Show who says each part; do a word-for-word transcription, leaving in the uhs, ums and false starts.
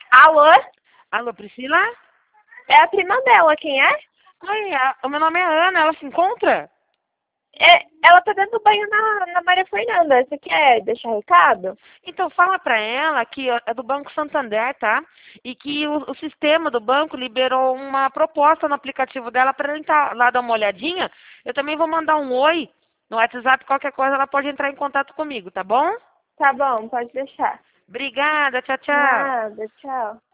Speaker 1: Alô?
Speaker 2: Alô, Priscila?
Speaker 1: É a prima dela, quem é?
Speaker 2: Oi, a- o meu nome é Ana, ela se encontra?
Speaker 1: É, ela tá dando banho na, na Maria Fernanda. Você quer deixar recado?
Speaker 2: Então fala pra ela que é do Banco Santander, tá? E que o, o sistema do banco liberou uma proposta no aplicativo dela para ela entrar lá dar uma olhadinha. Eu também vou mandar um oi no WhatsApp, qualquer coisa ela pode entrar em contato comigo, tá bom?
Speaker 1: Tá bom, pode deixar.
Speaker 2: Obrigada, tchau, tchau.
Speaker 1: Nada, tchau.